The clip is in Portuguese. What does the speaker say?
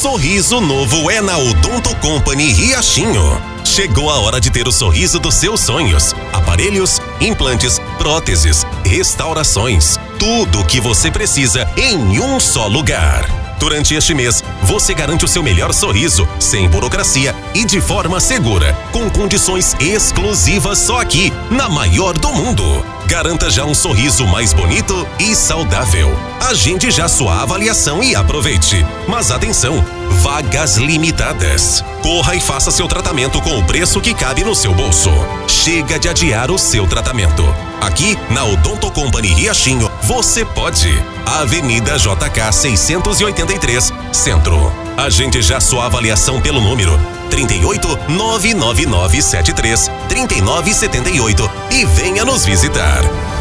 Sorriso novo é na Odonto Company Riachinho. Chegou a hora de ter o sorriso dos seus sonhos. Aparelhos, implantes, próteses, restaurações. Tudo o que você precisa em um só lugar. Durante este mês, você garante o seu melhor sorriso, sem burocracia e de forma segura, com condições exclusivas só aqui, na maior do mundo. Garanta já um sorriso mais bonito e saudável. Agende já sua avaliação e aproveite. Mas atenção, vagas limitadas. Corra e faça seu tratamento com o preço que cabe no seu bolso. Chega de adiar o seu tratamento. Aqui, na Odonto Company Riachinho, você pode. Avenida JK 683, Centro. Agende já sua avaliação pelo número 38 99973 3978 e venha nos visitar.